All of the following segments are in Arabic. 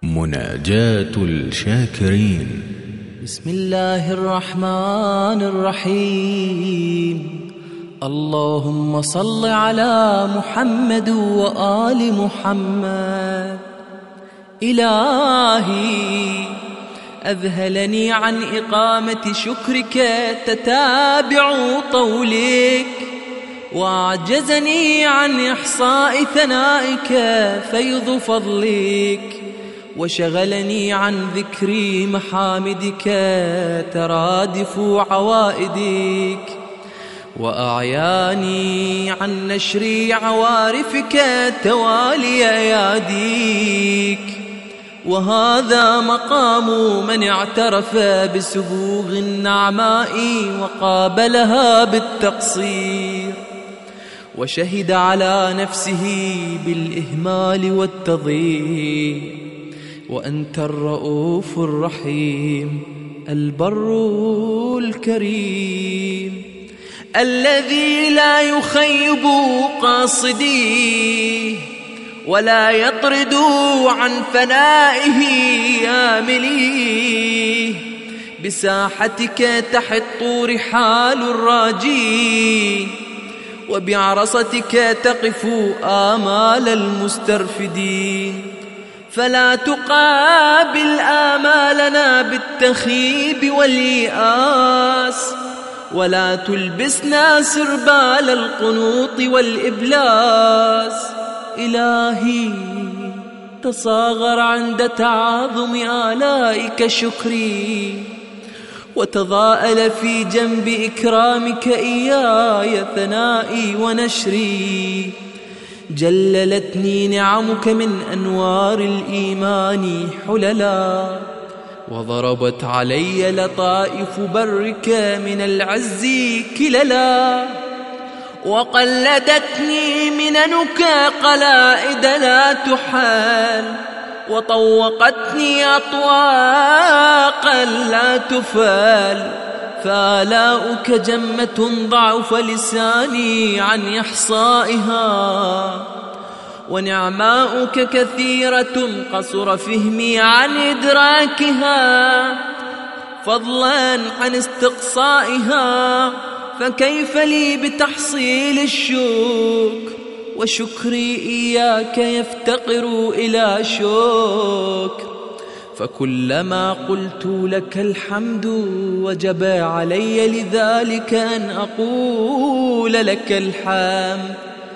مناجاة الشاكرين. بسم الله الرحمن الرحيم. اللهم صل على محمد وآل محمد. إلهي أذهلني عن إقامة شكرك تتابع طولك، وأعجزني عن إحصاء ثنائك فيض فضلك، وشغلني عن ذكر محامدك ترادف عوائدك، وأعياني عن نشر عوارفك توالي أياديك. وهذا مقام من اعترف بسبوغ النعماء وقابلها بالتقصير، وشهد على نفسه بالإهمال والتضييع. وأنت الرؤوف الرحيم البر الكريم، الذي لا يخيب قاصديه ولا يطرد عن فنائه آمليه. بساحتك تحط رحال الراجين، وبعرصتك تقف آمال المسترفدين. فلا تقابل آمالنا بالتخيب واليأس، ولا تلبسنا سربال القنوط والإبلاس. إلهي تصاغر عند تعاظم آلائك شكري، وتضاءل في جنب إكرامك إياي ثنائي ونشري. جللتني نعمك من أنوار الإيمان حللا، وضربت علي لطائف برك من العز كللا. وقلدتني مننك قلائد لا تحال، وطوقتني أطواقا لا تفال. فآلاؤك جمة ضعف لساني عن إحصائها، ونعماؤك كثيرة قصر فهمي عن إدراكها، فضلا عن استقصائها. فكيف لي بتحصيل الشكر، وشكري إياك يفتقر إلى شكر؟ فكلما قلت لك الحمد وجب علي لذلك أن أقول لك الحمد.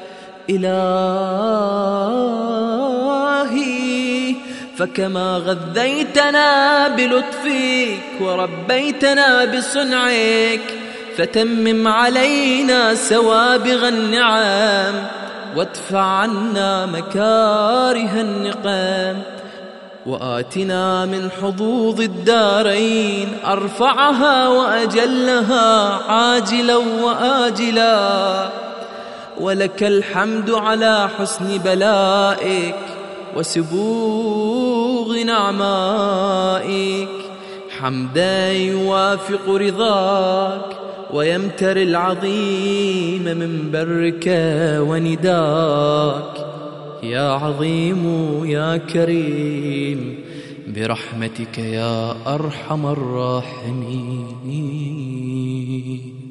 إلهي فكما غذيتنا بلطفك وربيتنا بصنعك، فتمم علينا سوابغ النعم، وادفع عنا مكاره النقام. وآتنا من حظوظ الدارين أرفعها وأجلها عاجلا وآجلا. ولك الحمد على حسن بلائك وسبوغ نعمائك، حمدا يوافق رضاك ويمتر العظيم من برك ونداك. يا عظيم يا كريم برحمتك يا أرحم الراحمين.